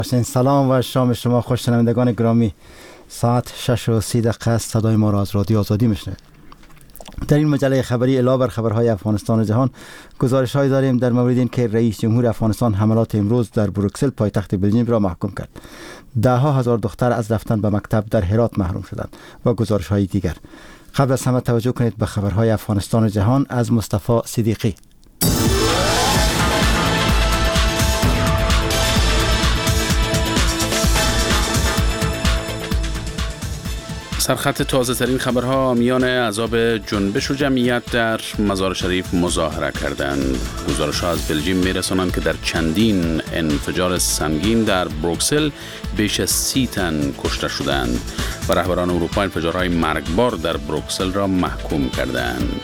سلام و شام شما خوش شنوندگان گرامی. ساعت 6:30 است. صدای ما را از رادیو آزادی میشنوید. در این مجله خبری علاوه بر خبرهای افغانستان و جهان گزارش‌هایی داریم در مورد اینکه رئیس جمهور افغانستان حملات امروز در بروکسل پایتخت بلژیم را محکوم کرد. ده‌ها هزار دختر از رفتن به مکتب در هرات محروم شدند و گزارش‌های دیگر. قبل از همه توجه کنید به خبرهای افغانستان و جهان از مصطفی صدیقی. سرخط تازه ترین خبرها: میان احزاب جنبش و جمعیت در مزار شریف مظاهره کردند. گزارش‌ها از بلژیم می‌رسانند که در چندین انفجار سنگین در بروکسل بیش از 30 تن کشته شدند و رهبران اروپا انفجارهای مرگبار در بروکسل را محکوم کردند.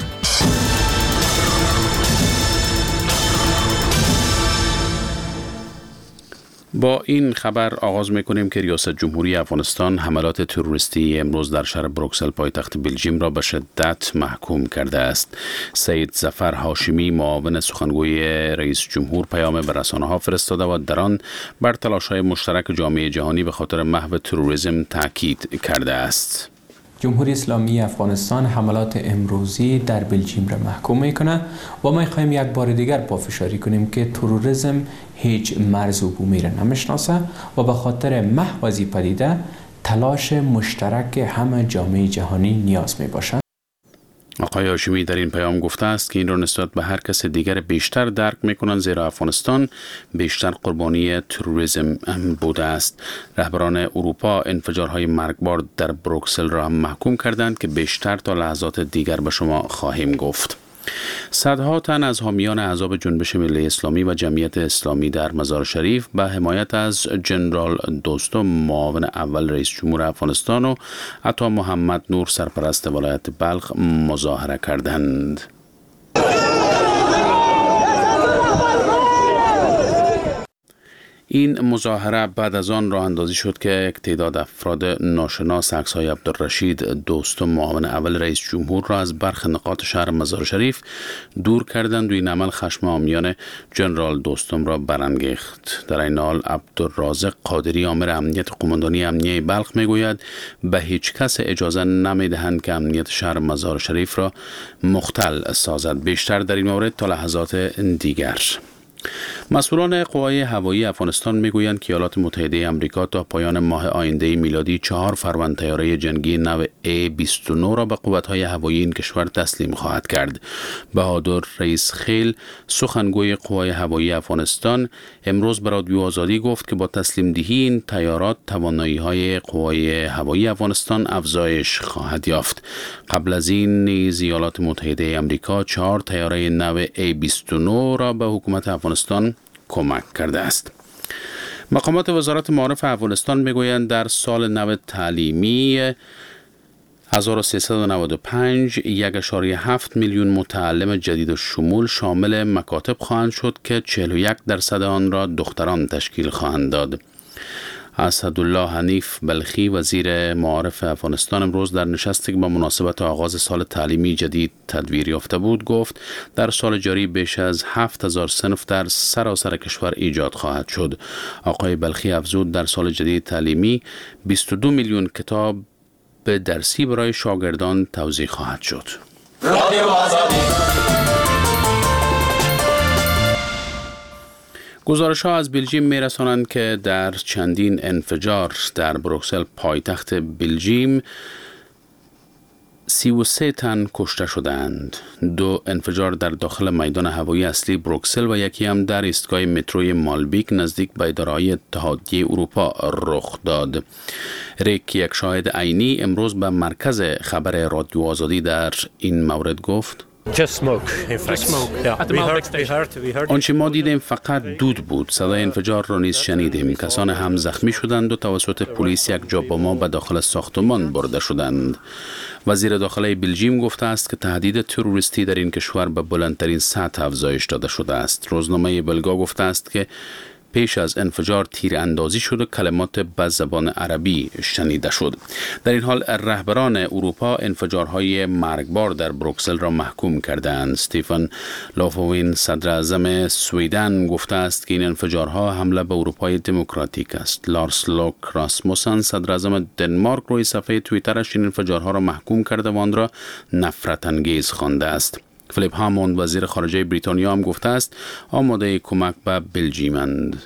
با این خبر آغاز می‌کنیم که ریاست جمهوری افغانستان حملات تروریستی امروز در شهر بروکسل پایتخت بلژیم را به شدت محکوم کرده است. سید ظفر هاشمی معاون سخنگوی رئیس جمهور پیام به رسانه‌ها فرستاده و در آن بر تلاش‌های مشترک جامعه جهانی به خاطر محو تروریسم تاکید کرده است. جمهوری اسلامی افغانستان حملات امروزی در بلژیم را محکوم میکنه و ما خواهیم یک بار دیگر پافشاری کنیم که تروریسم هیچ مرز و بومی را نمیشناسه و به خاطر محو از این پدیده تلاش مشترک همه جامعه جهانی نیاز می باشد. آقای هاشمی در این پیام گفته است که این را نسبت به هر کس دیگر بیشتر درک میکنند، زیرا افغانستان بیشتر قربانی تروریسم بوده است. رهبران اروپا انفجارهای مرگبار در بروکسل را هم محکوم کردند که بیشتر تا لحظات دیگر به شما خواهیم گفت. صدها تن از حامیان احزاب جنبش ملی اسلامی و جمعیت اسلامی در مزار شریف به حمایت از جنرال دوستم معاون اول رئیس جمهور افغانستان و عطا محمد نور سرپرست ولایت بلخ مظاهره کردند. این مظاهره بعد از آن راه اندازی شد که یک تعداد افراد ناشناس عکس‌های عبدالرشید دوستم معاون اول رئیس جمهور را از برخی نقاط شهر مزار شریف دور کردند و این عمل خشم عامیان جنرال دوستم را برانگیخت. در این حال عبدالرازق قادری آمر امنیت قماندانی امنیه بلخ میگوید به هیچ کس اجازه نمیدهند که امنیت شهر مزار شریف را مختل سازد. بیشتر در این مورد تا لحظات دیگر. مسئولان قوای هوایی افغانستان میگویند که ایالات متحده آمریکا تا پایان ماه آینده میلادی 4 فروند طیاره جنگی نو A-29 را به قوت‌های هوایی این کشور تسلیم خواهد کرد. بهادر رئیس خیل سخنگوی قوای هوایی افغانستان امروز به رادیو آزادی گفت که با تسلیم دهی این طیارات توانایی‌های قوای هوایی افغانستان افزایش خواهد یافت. قبل از این نیز ایالات متحده آمریکا 4 طیاره نو A-29 را به حکومت افغانستان کمک کرده است. مقامات وزارت معارف افغانستان میگویند در سال نو تعلیمی 1395 1.7 میلیون متعلم جدید و شمول شامل مکاتب خواهند شد که 41% آن را دختران تشکیل خواهند داد. اسدالله حنیف بلخی وزیر معارف افغانستان امروز در نشستی که با مناسبت آغاز سال تعلیمی جدید تدبیر یافته بود گفت در سال جاری بیش از 7000 صنف در سراسر کشور ایجاد خواهد شد. آقای بلخی افزود در سال جدید تعلیمی 22 میلیون کتاب درسی برای شاگردان توزیع خواهد شد. گزارش‌ها از بلژیم می‌رسانند که در چندین انفجار در بروکسل پایتخت بلژیم 33 تن کشته شدند. 2 انفجار در داخل میدان هوایی اصلی بروکسل و یکی هم در ایستگاه متروی مالبیک نزدیک به اداره‌های اتحادیه اروپا رخ داد. ریک، یک شاهد عینی، امروز به مرکز خبر رادیو آزادی در این مورد گفت: آنچه ما دیدیم فقط دود بود. صدای انفجار را نیز شنیدیم. کسان هم زخمی شدند و توسط پلیس یک جا با ما به داخل ساختمان برده شدند. وزیر داخلی بلژیم گفته است که تهدید تروریستی در این کشور به بلندترین سطح افزایش داده شده است. روزنامه بلگا گفته است که پیش از انفجار تیراندازی شد و کلمات به زبان عربی شنیده شد. در این حال رهبران اروپا انفجارهای مرگبار در بروکسل را محکوم کردند. استیفن لوفوین صدر اعظم سویدن گفته است که این انفجارها حمله به اروپای دموکراتیک است. لارس لوک راسموسن صدر اعظم دنمارک روی صفحه توییترش این انفجارها را محکوم کرده و آن را نفرت انگیز خوانده است. فلیپ هاموند وزیر خارجه بریتانیا هم گفته است آماده کمک به بلژیمند.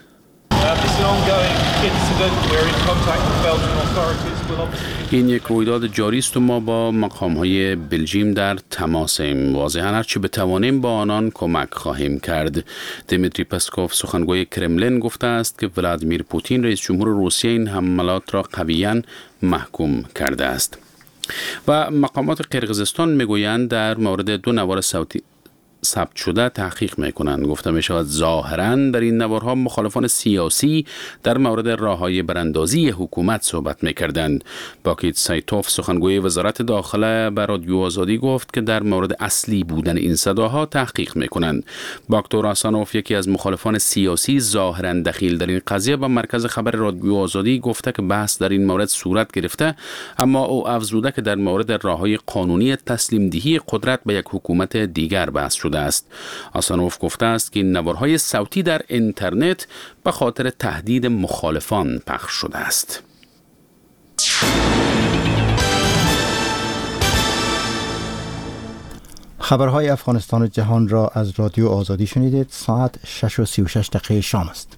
این یک رویداد جاری است و ما با مقام‌های بلژیم در تماسیم. واضحاً هرچی بتوانیم با آنان کمک خواهیم کرد. دیمیتری پسکوف سخنگوی کرملین گفته است که ولادیمیر پوتین رئیس جمهور روسیه این حملات را قویاً محکوم کرده است. و مقامات قرقیزستان میگویند در مورد 2 نوار صوتی ثبت شده تحقیق میکنند. گفته می شود ظاهراً در این نوارها مخالفان سیاسی در مورد راههای براندازی حکومت صحبت میکردند. باکیت سایتوف سخنگوی وزارت داخله به رادیو آزادی گفت که در مورد اصلی بودن این صداها تحقیق میکنند. باکتور آسانوف یکی از مخالفان سیاسی ظاهراً دخیل در این قضیه به مرکز خبر رادیو آزادی گفته که بحث در این مورد صورت گرفته، اما او افزوده که در مورد راههای قانونی تسلیم دهی قدرت به یک حکومت دیگر بحث شده است. آسانوف گفته است که این نوارهای صوتی در اینترنت به خاطر تهدید مخالفان پخش شده است. خبرهای افغانستان و جهان را از رادیو آزادی شنیدید. ساعت 6:36 شام است.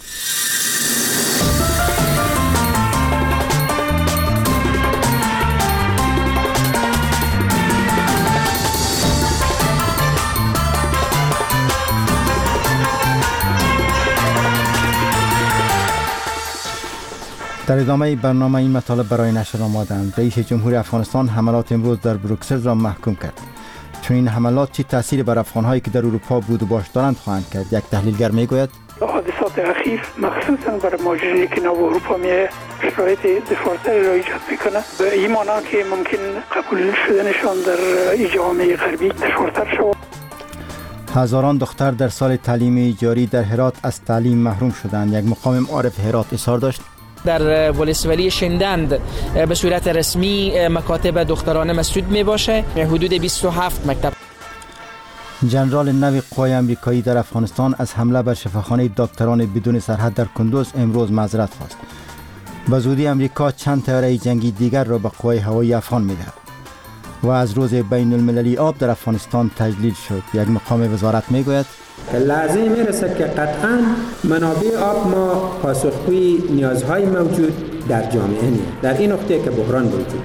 در ادامه برنامه این مطالب برای نشر آمادند. رئیس جمهور افغانستان حملات امروز در بروکسل را محکوم کرد. چون این حملات چه تأثیری بر افغان‌هایی که در اروپا بود و باش دارند خواهند کرد؟ یک تحلیلگر میگوید حادثات اخیر مخصوصا برای مهاجرینی که نو اروپا میه شرایط دفاعتری را ایجاد میکنه. به این معنا که ممکن قبول شدنشان در جامعه غربی دشوارتر شود. هزاران دختر در سال تعلیمی جاری در هرات از تعلیم محروم شدند. یک مقام معارف هرات اظهار داشت در ولسوالی شندند به صورت رسمی مکاتب دخترانه مسدود می باشه. حدود 27 مکتب. جنرال نوی قوای امریکایی در افغانستان از حمله بر شفاخانه دکتران بدون سرحد در کندوز امروز معذرت خواست. به زودی امریکا چند طیاره جنگی دیگر را به قوای هوایی افغان می‌دهد. و از روز بین المللی آب در افغانستان تجلیل شد. یک مقام وزارت میگوید لازم میرسد که قطعاً منابع آب ما پاسخگوی نیازهای موجود در جامعه نیست. در این نقطه که بحران وجود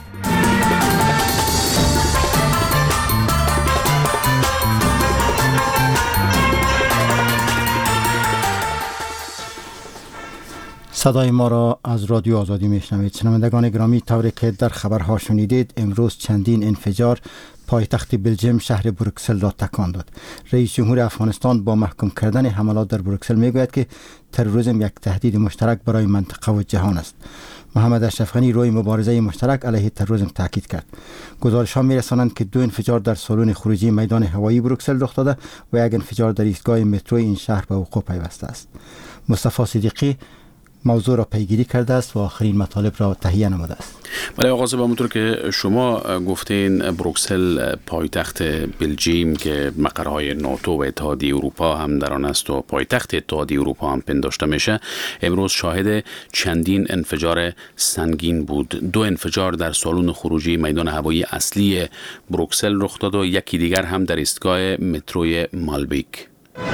صدای ما را از رادیو آزادی میشنوید. شنوندگان گرامی، طوری که در خبرها شنیدید امروز چندین انفجار پایتخت بلژیم شهر بروکسل را تکان داد. رئیس جمهور افغانستان با محکوم کردن حملات در بروکسل میگوید که تروریسم یک تهدید مشترک برای منطقه و جهان است. محمد اشرف غنی روی مبارزه مشترک علیه تروریسم تاکید کرد. گزارش‌ها می‌رسانند که 2 انفجار در سالن خروجی میدان هوایی بروکسل رخ داده و یک انفجار در ایستگاه مترو این شهر به وقوع پیوسته است. مصطفی صدیقی موضوع را پیگیری کرده است و آخرین مطالب را تهیه نموده است. بله آقا صاحب، همونطور که شما گفتین بروکسل پایتخت بلژیم که مقرهای ناتو و اتحادیه اروپا هم در آن است و پایتخت اتحادیه اروپا هم پنداشته میشه، امروز شاهد چندین انفجار سنگین بود. 2 انفجار در سالن خروجی میدان هوایی اصلی بروکسل رخ داد و یکی دیگر هم در ایستگاه متروی مالبیک.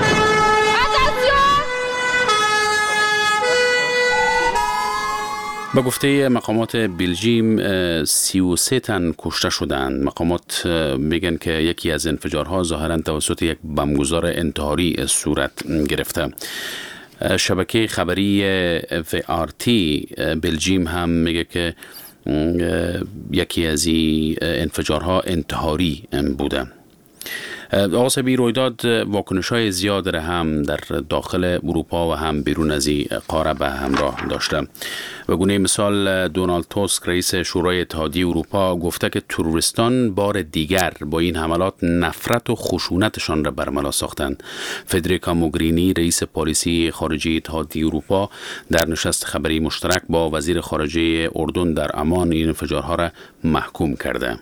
به گفته مقامات بلژیم 33 تن کشته شدند. مقامات میگن که یکی از انفجارها ظاهراً توسط یک بمبگذار انتحاری صورت گرفته. شبکه خبری VRT بلژیم هم میگه که یکی از این انفجارها انتحاری بوده. آقا صبی، رویداد واکنش‌های زیاد را هم در داخل اروپا و هم بیرون از این قاره به همراه داشته. به گونه مثال دونالد توسک رئیس شورای اتحادیه اروپا گفته که تروریستان بار دیگر با این حملات نفرت و خشونتشان را برملا ساختند. فدریکا موگرینی رئیس پالیسی خارجه اتحادیه اروپا در نشست خبری مشترک با وزیر خارجه اردن در عمان این انفجارها را محکوم کرده.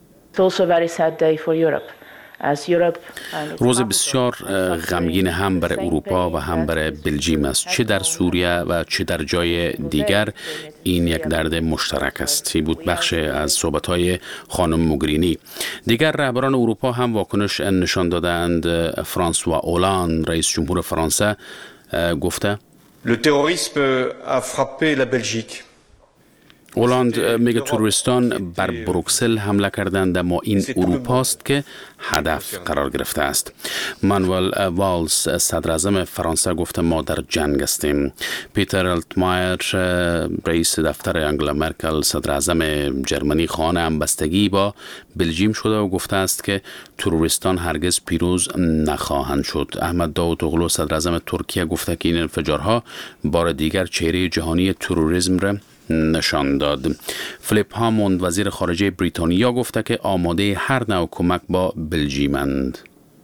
روز بسیار غمگین هم برای اروپا و هم برای بلژیم است. چه در سوریه و چه در جای دیگر این یک درد مشترک است. این بود بخش از صحبت‌های خانم موگرینی. دیگر رهبران اروپا هم واکنش نشان دادند. فرانسوا اولاند رئیس جمهور فرانسه گفته Le terrorisme a frappé la Belgique. اولاند میگه تروریستان بر بروکسل حمله کردند، اما این اروپاست که هدف قرار گرفته است. مانوئل والز صدر اعظم فرانسه گفته ما در جنگ هستیم. پیتر التمایر رئیس دفتر انگلا مرکل صدر اعظم جرمنی خواهان همبستگی با بلژیم شده و گفته است که تروریستان هرگز پیروز نخواهند شد. احمد داوطوغلو صدر اعظم ترکیه گفته که این انفجارها بار دیگر چهره جهانی تروریسم را نشان داد. فلیپ هاموند وزیر خارجه بریتانیا گفته که آماده هر نوع کمک با بلژیمند.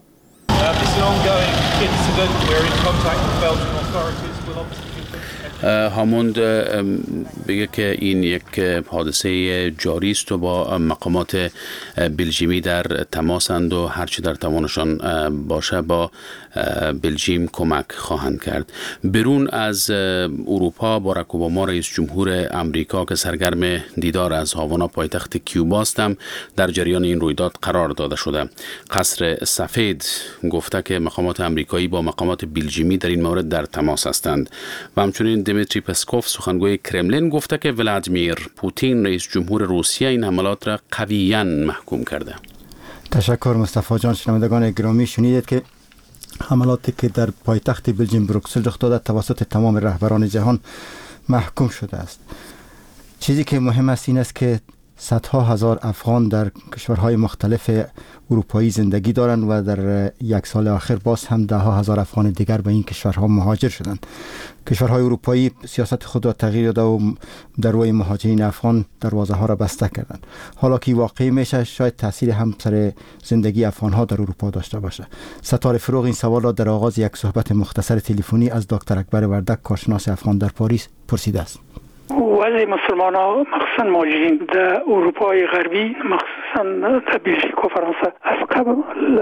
هاموند بگه که این یک حادثه جاری است و با مقامات بلژیمی در تماسند و هرچی در توانشان باشه با بلژیم کمک خواهند کرد. برون از اروپا باراک اوباما رئیس جمهور امریکا که سرگرم دیدار از هاوانا پایتخت کیوبا است هم در جریان این رویداد قرار داده شده. قصر سفید گفته که مقامات امریکایی با مقامات بلژیمی در این مورد در تماس هستند و همچنین دیمیتری پسکوف سخنگوی کرملین گفته که ولادیمیر پوتین رئیس جمهور روسیه این حملات را قویاً محکوم کرده. تشکر مصطفی جان. شنوندگان گرامی شنیدید که حملاتی که در پایتخت بلژیم بروکسل رخ داده توسط تمام رهبران جهان محکوم شده است. چیزی که مهم است این است که صدها هزار افغان در کشورهای مختلف اروپایی زندگی دارند و در یک سال آخر باز هم ده ها هزار افغان دیگر به این کشورها مهاجر شدند. کشورهای اروپایی سیاست خود را تغییر داده و در روی مهاجرین افغان دروازه ها را بسته کردند. حالا که واقعی میشه شاید تاثیر هم سر زندگی افغان ها در اروپا داشته باشه. ستاره فروغ این سوال را در آغاز یک صحبت مختصر تلفنی از دکتر اکبر وردک کارشناس افغان در پاریس پرسیده است. وضع مسلمان ها مخصوصا مهاجرین در اروپای غربی مخصوصا در بلژیک و فرانسه از قبل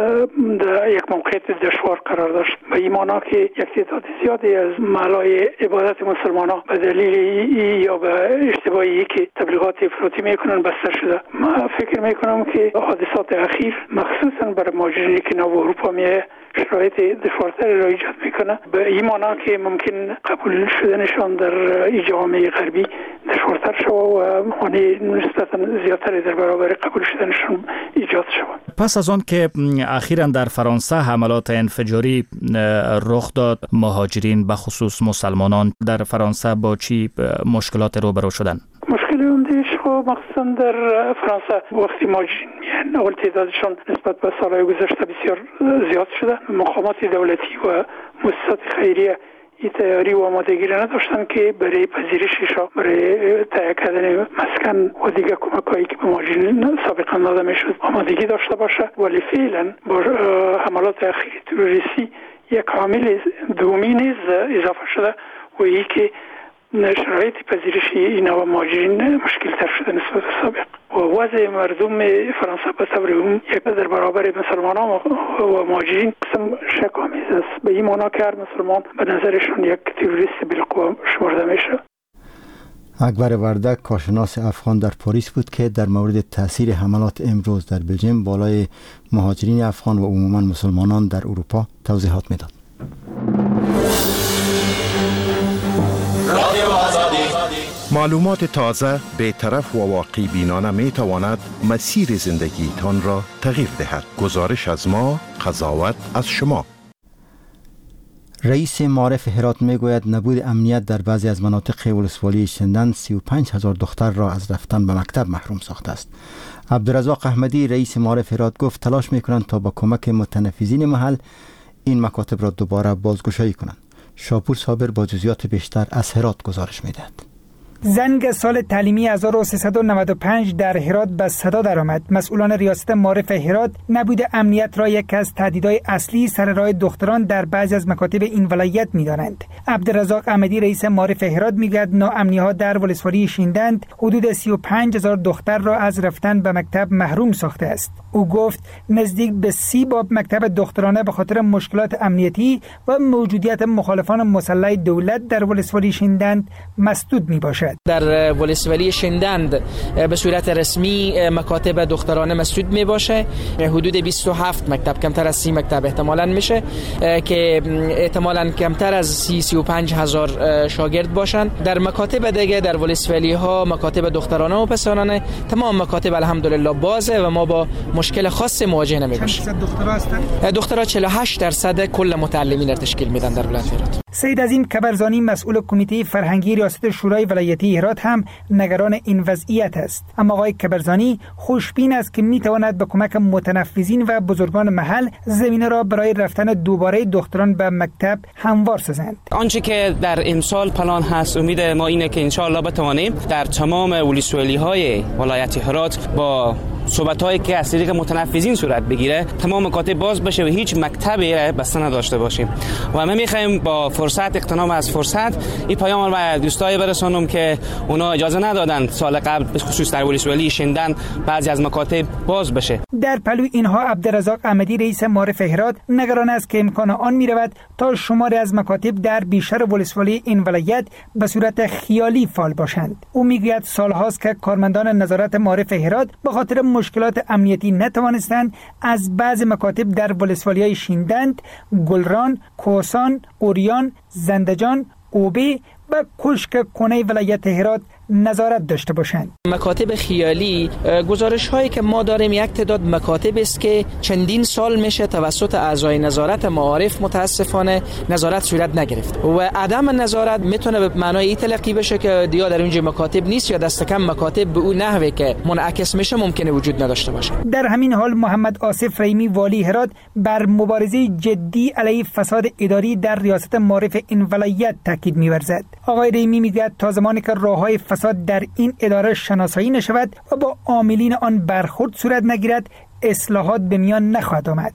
در یک موقعیت دشوار قرار داشت. به این معنی که یک تعداد زیادی از محلهای عبادت مسلمان ها به دلیل یا به اشتباهی که تبلیغات افراطی میکنن بسته شده. من فکر میکنم که حادثات اخیر مخصوصا برای مهاجرینی که نو اروپا میه شرایط دشوارتر را ایجاد میکنه. به این معنی که ممکن قبول شدنشان در جامعه غربی دشوارتر شود و معنی نسبتا زیادتری در برابر قبول شدنشان ایجاد شود. پس از آن که اخیراً در فرانسه حملات انفجاری رخ داد، مهاجرین به خصوص مسلمانان در فرانسه با چی مشکلات روبرو شدند؟ مشکل عمده‌اش مخصوصا در فرانسه وقتی مهاجرین میان اول تعدادشان نسبت به سالهای گذشته بسیار زیاد شده. مقامات دولتی و مؤسسات خیریه این تیاری و آمادگی را نداشتن که برای پذیرششان، برای تهیه کردن مسکن و دیگر کمک‌هایی که به مهاجرین سابقا داده میشد آمادگی داشته باشه. ولی فعلا با حملات اخیر تروریستی یک عامل دومی نیز اضافه شده و این که شرایط پذیرشی این و مهاجرین مشکل تر شده نسبت به سابق و وضع مردم فرانسه به طور عمومی یک در برابر مسلمانان و مهاجرین قسم شک‌آمیز است. به این معنی که هر مسلمان به نظرشون یک تروریست بالقوه شمرده میشه. اکبر وردک کارشناس افغان در پاریس بود که در مورد تاثیر حملات امروز در بلژیم بالای مهاجرین افغان و عموما مسلمانان در اروپا توضیحات میداد. معلومات تازه، بی‌طرف و واقعی بینانه می تواند مسیر زندگی تان را تغییر دهد. گزارش از ما، قضاوت از شما. رئیس معارف هرات میگوید نبود امنیت در بعضی از مناطق ولسوالی شندن 35,000 دختر را از رفتن به مکتب محروم ساخته است. عبدالرزاق احمدی رئیس معارف هرات گفت تلاش میکنند تا با کمک متنفذین محل این مکاتب را دوباره بازگشایی کنند. شاپور صابر با جزئیات بیشتر از هرات گزارش میدهد. زنگ سال تعلیمی 1395 در هرات به صدا درآمد. مسئولان ریاست معارف هرات نبود امنیت را یکی از تهدیدهای اصلی سر راه دختران در بعضی از مکاتب این ولایت می‌دانند. عبدالرزاق احمدی رئیس معارف هرات میگوید ناامنی‌ها در ولسوالی شیندند حدود 35,000 دختر را از رفتن به مکتب محروم ساخته است. او گفت نزدیک به 30 باب مکتب دخترانه به خاطر مشکلات امنیتی و موجودیت مخالفان مسلح دولت در ولسوالی شیندند مسدود میباشد. در ولسوالی شندند به صورت رسمی مکاتب دخترانه مسدود می باشه. حدود 27 مکتب، کمتر از 30 مکتب احتمالاً میشه که احتمالاً کمتر از 30-35 هزار شاگرد باشند. در مکاتب دیگه در ولسوالی ها مکاتب دخترانه و پسرانه تمام مکاتب الحمدلله بازه و ما با مشکل خاص مواجه نمی باشیم. چند درصد دخترها هستند؟ دخترها 48% کل متعلمین را تشکیل میدن در ولایت هرات. سید عظیم کبرزانی مسئول کمیته فرهنگی ریاست شورای ولایتی هرات هم نگران این وضعیت است. اما آقای کبرزانی خوشبین است که میتواند به کمک متنفذین و بزرگان محل زمینه را برای رفتن دوباره دختران به مکتب هموار سازند. آنچه که در امسال پلان هست امید ما اینه که انشاءالله بتوانیم در تمام ولسوالی های ولایت هرات با صحبت‌هایی که از طریق متنفذین صورت بگیره تمام مکاتب باز بشه و هیچ مکتبی بسته نداشته باشیم. و ما می‌خوایم با فرصت اغتنام از فرصت این پیام رو دوستای برسونم که اونا اجازه ندادن سال قبل به خصوص در ولسوالی شندن بعضی از مکاتب باز بشه. در پلوی اینها عبدالرزاق احمدی رئیس معارف هرات نگران است که امکان آن می‌رود تا شماری از مکاتب در بیشتر ولسوالی این ولایت به صورت خیالی فعال باشند. او میگوید سال‌هاست که کارمندان نظارت معارف هرات به خاطر مشکلات امنیتی نتوانستند از بعض مکاتب در ولسوالی‌های شیندند، گلران، کوهستان، اوریان، زندجان، اوبه و کشک کنه ولایت هرات نظارت داشته باشند. مکاتب خیالی گزارش هایی که ما داریم یک تعداد مکاتب است که چندین سال میشه توسط اعضای نظارت معارف متاسفانه نظارت صورت نگرفت و عدم نظارت میتونه به معنای تلقی بشه که یا در اونجا مکاتب نیست یا دست کم مکاتب به اون نحوی که منعکس میشه ممکنه وجود نداشته باشه. در همین حال محمد آصف رحیمی والی هرات بر مبارزه جدی علیه فساد اداری در ریاست معارف این ولایت تاکید می‌ورزد. آقای رحیمی میگوید تا زمانی که راه‌های فساد در این اداره شناسایی نشود و با عاملین آن برخورد صورت نگیرد اصلاحات به میان نخواهد آمد.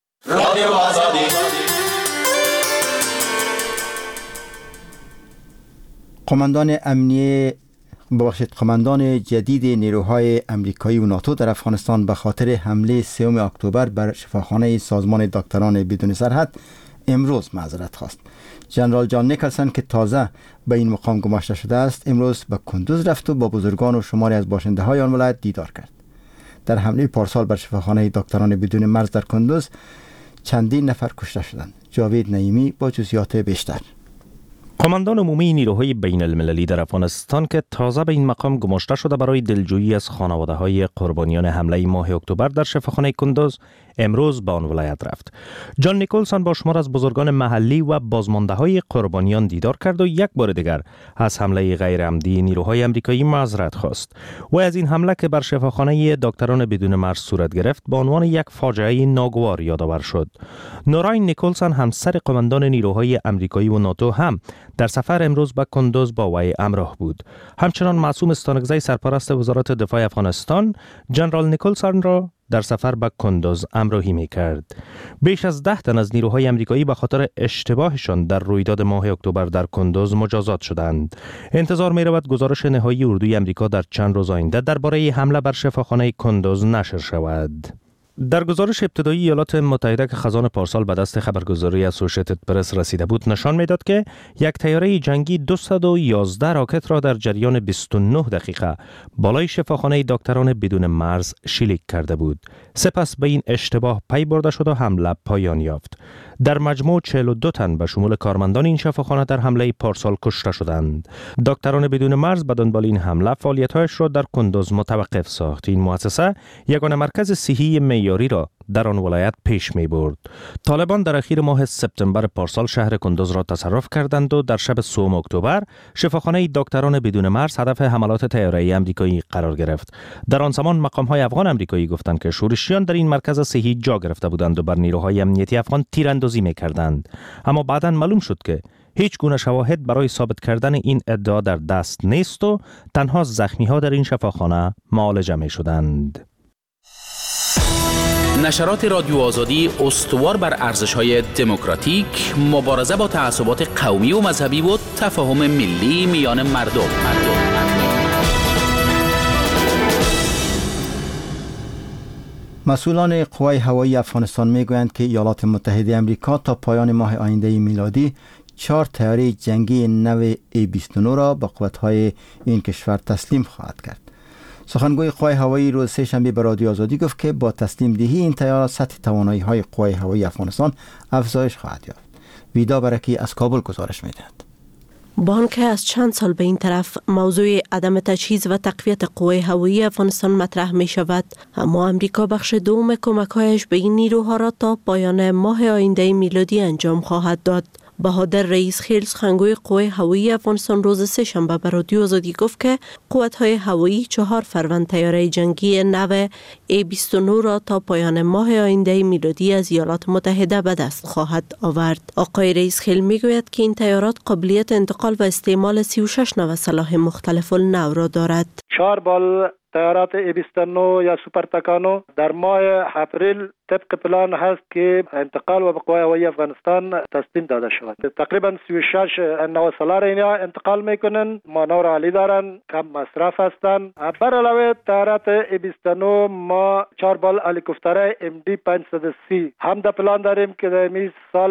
قماندان جدید نیروهای امریکایی و ناتو در افغانستان به خاطر حمله 3 اکتبر بر شفاخانه سازمان دکتران بدون سرحد امروز معذرت خواست. جنرال جان نیکلسن که تازه به این مقام گماشته شده است امروز به کندوز رفت و با بزرگان و شماری از باشنده های آن ولایت دیدار کرد. در حمله پارسال بر شفاخانه دکتران بدون مرز در کندوز چندین نفر کشته شدند. جاوید نعیمی با جزئیات بیشتر. قماندان عمومی نیروهای بین المللی در افغانستان که تازه به این مقام گماشته شده برای دلجویی از خانواده‌های قربانیان حمله ماه اکتبر در شفاخانه کندوز امروز به آن ولایت رفت. جان نیکلسن با شمار از بزرگان محلی و بازمانده‌های قربانیان دیدار کرد و یک بار دیگر از حمله غیر عمدی نیروهای آمریکایی معذرت خواست. و از این حمله که بر شفاخانه دکتران بدون مرز صورت گرفت به عنوان یک فاجعه ناگوار یادآور شد. نوراین نیکلسن همسر قماندان نیروهای آمریکایی و ناتو هم در سفر امروز به کندوز با وی همراه بود. همچنان معصوم استانکزی سرپرست وزارت دفاع افغانستان جنرال نیکلسن را در سفر به کندوز همراهی می‌کرد. بیش از 10 تن از نیروهای آمریکایی به خاطر اشتباهشان در رویداد ماه اکتبر در کندوز مجازات شدند. انتظار می‌رود گزارش نهایی اردوی آمریکا در چند روز آینده درباره حمله بر شفاخانه کندوز نشر شود. در گزارش ابتدایی ایالات متحده که خزان پارسال به دست خبرگزاری اسوسییتد پرس رسیده بود نشان میداد که یک طیاره جنگی 211 راکت را در جریان 29 دقیقه بالای شفاخانه دکتران بدون مرز شلیک کرده بود. سپس به این اشتباه پی برده شد و حمله پایان یافت. در مجموع 42 تن به شمول کارمندان این شفاخانه در حمله پارسال کشته شدند. دکتران بدون مرز به دنبال این حمله فعالیت‌هایش را در کندوز متوقف ساخت. این مؤسسه یگانه مرکز صحی معیاری را در آن ولایت پیش می برد. طالبان در اخیر ماه سپتامبر پارسال شهر کندوز را تصرف کردند و در شب 3 اکتبر شفاخانه دکتران بدون مرز هدف حملات طیاره‌ای آمریکایی قرار گرفت. در آن زمان مقام‌های افغان آمریکایی گفتند که شورشیان در این مرکز صحی جا گرفته بودند و بر نیروهای امنیتی افغان تیراندازی می‌کردند. اما بعداً معلوم شد که هیچ گونه شواهد برای ثابت کردن این ادعا در دست نیست و تنها زخمی‌ها در این شفاخانه معالجه می‌شدند. نشرات رادیو آزادی استوار بر ارزش‌های دموکراتیک، مبارزه با تعصبات قومی و مذهبی و تفاهم ملی میان مردم. مسئولان قوای هوایی افغانستان میگویند که ایالات متحده آمریکا تا پایان ماه آینده میلادی 4 طیاره جنگی نو A-29 را به قوت‌های این کشور تسلیم خواهد کرد. سخنگوی قوای هوایی روز سه‌شنبه به رادیو آزادی گفت که با تسلیم دهی این طیاره سطح توانایی‌های قوای هوایی افغانستان افزایش خواهد یافت. ویدا برکی از کابل گزارش می‌دهد. با آنکه از چند سال به این طرف موضوع عدم تجهیز و تقویت قوای هوایی افغانستان مطرح می شود، اما امریکا بخش دوم کمک‌هایش به این نیروها را تا پایان ماه آینده میلادی انجام خواهد داد. بهادر رئیس خیل سخنگوی قوای هوایی افغانستان روز سه‌شنبه به رادیو آزادی گفت که قوت‌های هوایی 4 فروند طیاره جنگی نو A-29 را تا پایان ماه آینده میلادی از ایالات متحده به دست خواهد آورد. آقای رئیس خیل میگوید که این طیارات قابلیت انتقال و استعمال 36 نوع سلاح مختلف النوع را دارد. 4 بال طیارات A-29 یا سوپر تاکانو در ماه اپریل طبق پلان هست که انتقال و به قوای هوایی افغانستان تسلیم داده شود. تقریبا 36 نوع سلاح را انتقال میکنن، مانور عالی دارن، کم مصرف هستن. بر علاوه طیارات A-29 ما 4 بال هلیکوپتر MD-530 هم در پلان داریم که در این سال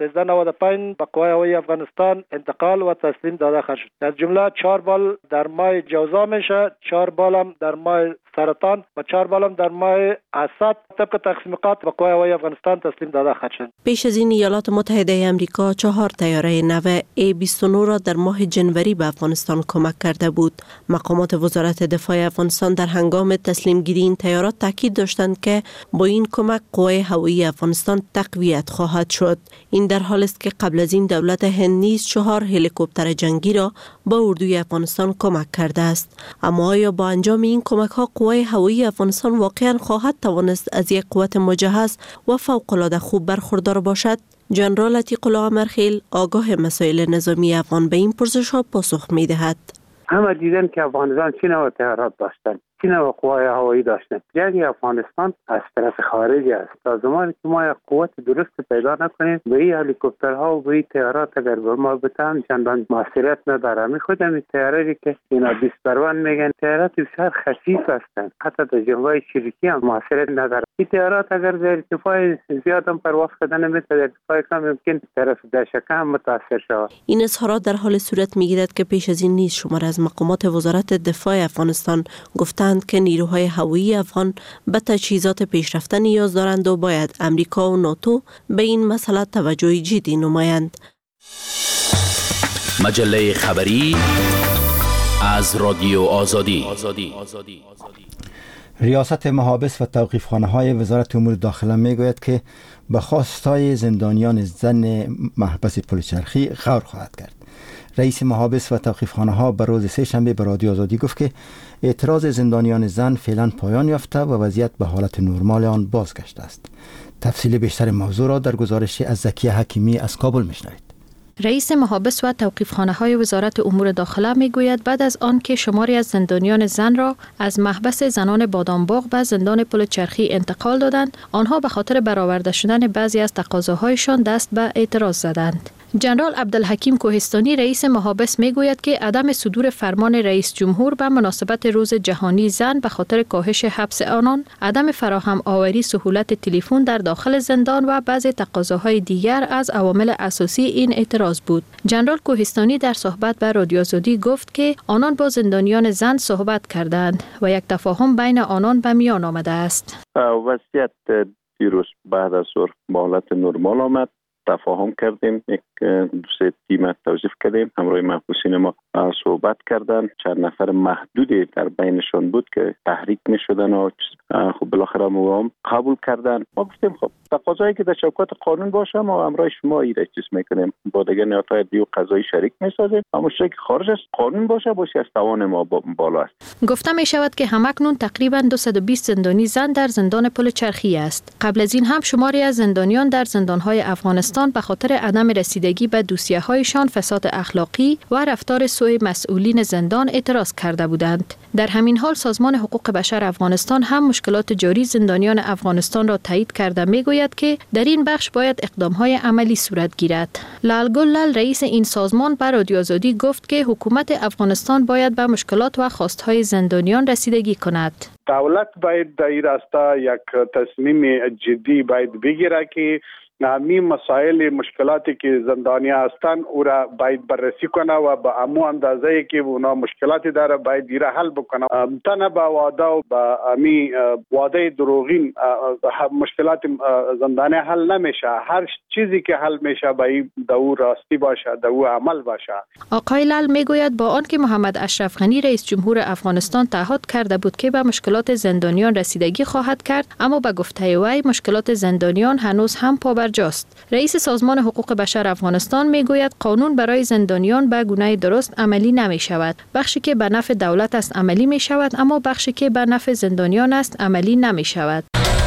1395 به قوای هوایی افغانستان انتقال و تسلیم داده خواهد شد. در جمله 4 بال در ماه جوزا میشه، 4 بال هم در ماه سرطان و 4 بال هم در ماه اسد طبق تقسیمات به قوای هوایی افغانستان تسلیم داده خواهد شد. پیش از این ایالات متحده آمریکا 4 طیاره نو A-29 را در ماه جنوری به افغانستان کمک کرده بود. مقامات وزارت دفاع افغانستان در هنگام تسلیم گیری این طیارات تاکید داشتند که با این کمک قوای هوایی افغانستان تقویت خواهد شد. این در حالی است که قبل از این دولت هند نیز 4 هلیکوپتر جنگی را با اردوی افغانستان کمک کرده است. اما آیا با انجام این کمک ها قوای هوایی افغانستان واقعا خواهد توانست از یک قوت مجهز و فوق‌العاده خوب برخوردار باشد؟ جنرال عتیق الله امرخیل آگاه مسائل نظامی افغان به این پرسش‌ها پاسخ می‌دهد. همه دیدن که افغانستان چه نوع طیارات داشتن، چه نوع قوای هوایی داشتن. جنگ افغانستان از طرف خارجی است. تا زمانی که ما یک قوت درست پیدا نکنیم، به این هلیکوپترها و به این طیارات اگر به ما بتن چندان موثریت نداره. می خودم این طیاره‌ای که اینا 20 پروان میگن طیارات بسیار خفیف هستند، حتی در جنگ‌های چریکی هم موثریت نداره. این طیارات اگر در ارتفاع زیاد هم پرواز کردن نمیتونه، در ارتفاع کم ممکن طرف دشکه هم متاثر شود. این اظهارات در حال صورت میگیرد که پیش از این نیز شمار از مقامات وزارت دفاع افغانستان گفتند که نیروهای هوایی افغان به تجهیزات پیشرفته نیاز دارند و باید امریکا و ناتو به این مسئله توجه جدی نمایند. مجله خبری از رادیو آزادی. ریاست محابس و توقیفخانه‌های وزارت امور داخله میگوید که به خواستای زندانیان زن محبس پلچرخی غور خواهد کرد. رئیس محابس و توقیفخانه‌ها به روز سه‌شنبه به رادیو آزادی گفت که اعتراض زندانیان زن فعلا پایان یافته و وضعیت به حالت نرمال آن بازگشته است. تفصیل بیشتر موضوع را در گزارش از زکیه حکیمی از کابل میشنوید. رئیس محابس و توقیفخانه‌های وزارت امور داخله میگوید بعد از آن که شماری از زندانیان زن را از محبس زنان بادامباغ به زندان پل چرخی انتقال دادند، آنها به خاطر برآورده شدن بعضی از تقاضاهایشان دست به اعتراض زدند. جنرال عبدالحکیم کوهستانی رئیس محابس میگوید که عدم صدور فرمان رئیس جمهور به مناسبت روز جهانی زن به خاطر کاهش حبس آنان، عدم فراهم آوری سهولت تلفن در داخل زندان و بعضی تقاضاهای دیگر از عوامل اساسی این اعتراض بود. جنرال کوهستانی در صحبت با رادیو آزادی گفت که آنان با زندانیان زن صحبت کردند و یک تفاهم بین آنان به میان آمده است. وضعیت دیروز بعد از ظهر به حالت نرمال آمد. تفاهم کردیم، یک دو سه تیم توظیف کردیم، همراه محبوسین ما صحبت کردن. چند نفر محدودی در بینشان بود که تحریک می شدن و خب بالاخره ما قبول کردن. ما گفتیم خب تقاضایی که در چوکات قانون باشه ما همراه شما ایره چیز میکنیم، با دیگر نهادهای دیو قضایی شریک میسازیم، اما چیزی که خارج از قانون باشه باشه از توان ما بالا است. گفته می شود که همکنون تقریبا 220 زندانی زن در زندان پل چرخی است. قبل از این هم شماری از زندانیان در زندانهای افغانستان به خاطر عدم رسیدگی به دوسیه‌هایشان فساد اخلاقی و رفتار سوء مسئولین زندان اعتراض کرده بودند. در همین حال سازمان حقوق بشر افغانستان هم مشکلات جاری زندانیان افغانستان را تایید کرده میگوید که در این بخش باید اقدام‌های عملی صورت گیرد. لال گلال رئیس این سازمان به رادیو آزادی گفت که حکومت افغانستان باید به مشکلات و خواست‌های زندانیان رسیدگی کند. دولت باید در این راستا یک تصمیم جدی باید بگیره که همین مسائل مشکلاتی که زندانیان هستند او را باید بررسی کنه و به امو اندازه‌ای که اونا مشکلاتی داره باید دیره حل بکنه. تنها با وعده و با امی وعده دروغین مشکلات زندانیان حل نمیشه. هر چیزی که حل میشه باید دو راستی باشه، دو عمل باشه. آقای لال میگوید با آنکه محمد اشرف غنی رئیس جمهور افغانستان تعهد کرده بود که به مشکلات زندانیان رسیدگی خواهد کرد، اما به گفته وی مشکلات زندانیان هنوز هم پابرجاست. رئیس سازمان حقوق بشر افغانستان میگوید قانون برای زندانیان به گونه درست عملی نمی شود. بخشی که به نفع دولت است عملی می شود، اما بخشی که به نفع زندانیان است عملی نمی شود.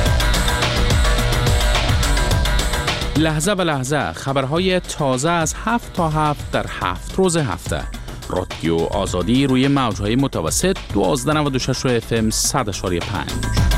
لحظه به لحظه خبرهای تازه از 7 تا 7 در 7 روز هفته. رادیو آزادی روی موجهای متوسط 1296 FM 100.5.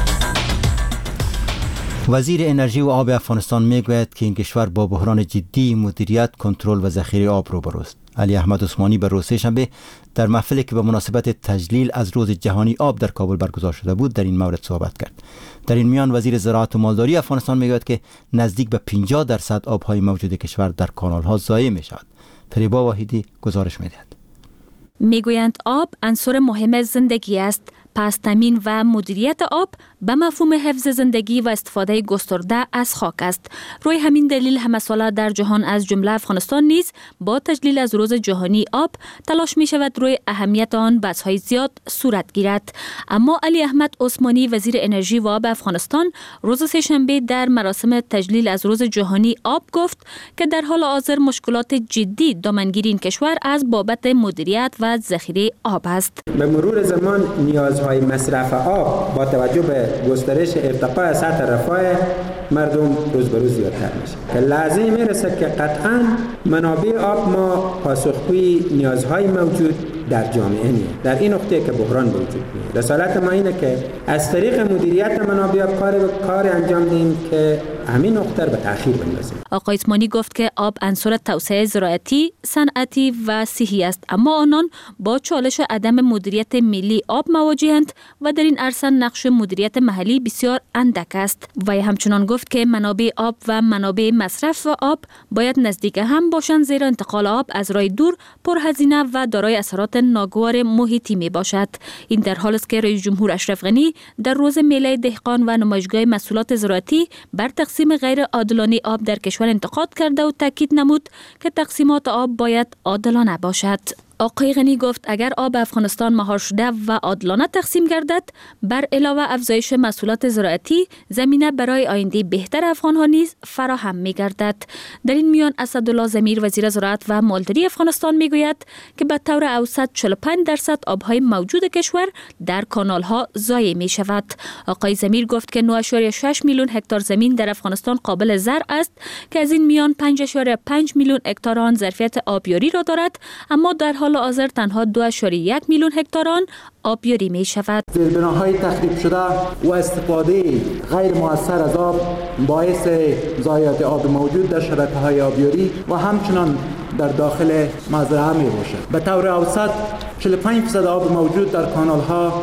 وزیر انرژی و آب افغانستان میگوید که این کشور با بحران جدی مدیریت، کنترل و ذخیره آب روبروست. علی احمد عثمانی به روز سه‌شنبه در محفلی که به مناسبت تجلیل از روز جهانی آب در کابل برگزار شده بود در این مورد صحبت کرد. در این میان وزیر زراعت و مالداری افغانستان میگوید که نزدیک به 50% آبهای موجود کشور در کانال‌ها ضایع می‌شود. فریبا واحدی گزارش می‌دهد. میگویند آب عنصر مهم زندگی است. پس تامین و مدیریت آب به مفهوم حفظ زندگی و استفاده گسترده از خاک است. روی همین دلیل همه ساله در جهان از جمله افغانستان نیز با تجلیل از روز جهانی آب تلاش می شود روی اهمیت آن بحث‌های زیاد صورت گیرد. اما علی احمد عثمانی وزیر انرژی و آب افغانستان روز سه‌شنبه در مراسم تجلیل از روز جهانی آب گفت که در حال حاضر مشکلات جدی دامنگیری این کشور از بابت مدیریت و ذخیره آب است. به مرور زمان نیازهای مصرف آب با توجه به گسترش ارتقاء سطح رفاه مردم روز به روز زیادتر میشه که لازم میرسه که قطعاً منابع آب ما پاسخگوی نیازهای موجود در جامعه نیست. در این نقطه که بحران وجود میاد رسالت ما اینه که از طریق مدیریت منابع آب کار انجام دهیم که همین نقطه به تأخیر بندازیم. آقای عثمانی گفت که آب عنصر توسعه زراعتی، صنعتی و صحی است، اما آنان با چالش عدم مدیریت ملی آب مواجهند و در این عرصه نقش مدیریت محلی بسیار اندک است. و همچنان گفت که منابع آب و منابع مصرف آب باید نزدیک هم باشند، زیرا انتقال آب از راه دور پرهزینه و دارای اثرات ناگوار محیطی می باشد. این در حالی است که رئیس جمهور اشرف غنی در روز میله دهقان و نمایشگاه محصولات زراعتی بر تقسیم غیر عادلانه آب در کشور انتقاد کرده و تاکید نمود که تقسیمات آب باید عادلانه باشد. آقای غنی گفت اگر آب افغانستان مهار شده و عادلانه تقسیم گردد، بر علاوه افزایش محصولات زراعتی، زمینه برای آینده بهتر افغان‌ها نیز فراهم می‌گردد. در این میان اسدالله ضمیر وزیر زراعت و مالداری افغانستان میگوید که به طور اوسط 45% آب‌های موجود کشور در کانال‌ها ضایع می‌شود. آقای ضمیر گفت که 9.6 میلیون هکتار زمین در افغانستان قابل زرع است که از این میان 5.5 میلیون هکتار آن ظرفیت آبیاری را دارد، اما در حال حاضر تنها 2.1 میلیون هکتار آن آبیاری می شود. زیربناهای تخریب شده و استفاده غیر مؤثر از آب باعث ضایعات آب موجود در شبکه‌های آبیاری و همچنان در داخل مزرعه می باشد. به طور اوسط 45% آب موجود در کانال‌ها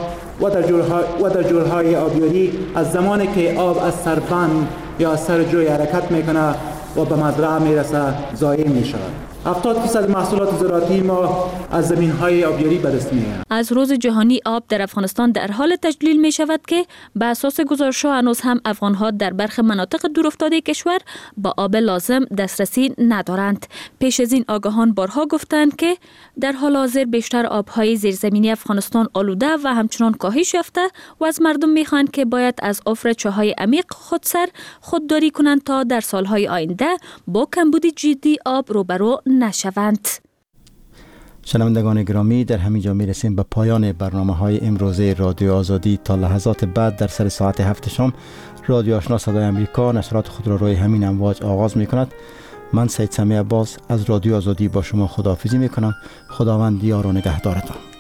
و در جوی‌های آبیاری از زمانی که آب از سربند یا سر جوی حرکت میکنه و به مزرعه میرسه ضایع می شود. 70% محصولات زراعتی ما از زمین‌های آبیاری به دست می‌آید. از روز جهانی آب در افغانستان در حال تجلیل می شود که به اساس گزارش‌ها هنوز هم افغان‌ها در برخی مناطق دورافتاده کشور با آب لازم دسترسی ندارند. پیش از این آگاهان بارها گفتند که در حال حاضر بیشتر آب‌های زیرزمینی افغانستان آلوده و همچنان کاهش یافته و از مردم می‌خواهند که باید از حفر چاه‌های عمیق خودداری کنند تا در سال‌های آینده با کمبود جدی آب روبرو نشوند. شنوندگان گرامی، در همین جا میرسیم به پایان برنامه‌های امروزه رادیو آزادی. تا لحظات بعد در سر ساعت 7 شام رادیو آشنا صدای امریکا نشرات خود را روی همین امواج آغاز می‌کند. من سید سمیع عباس از رادیو آزادی با شما خداحافظی می‌کنم. خداوند یار و نگهدارتان.